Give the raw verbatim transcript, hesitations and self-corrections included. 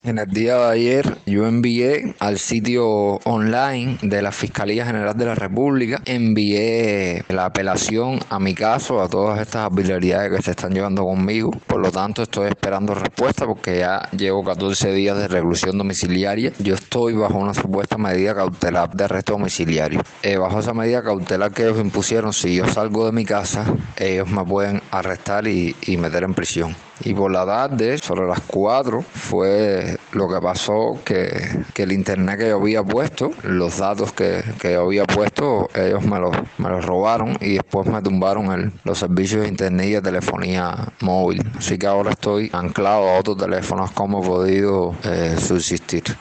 En el día de ayer yo envié al sitio online de la Fiscalía General de la República, envié la apelación a mi caso, a todas estas arbitrariedades que se están llevando conmigo. Por lo tanto, estoy esperando respuesta porque ya llevo catorce días de reclusión domiciliaria. Yo estoy bajo una supuesta medida cautelar de arresto domiciliario. Eh, bajo esa medida cautelar que ellos impusieron, si yo salgo de mi casa, ellos me pueden arrestar y, y meter en prisión. Y por la tarde, sobre las cuatro, fue lo que pasó, que, que el internet que yo había puesto, los datos que, que yo había puesto, ellos me los, me los robaron y después me tumbaron el, los servicios de internet y de telefonía móvil. Así que ahora estoy anclado a otros teléfonos. ¿Cómo he podido eh, subsistir?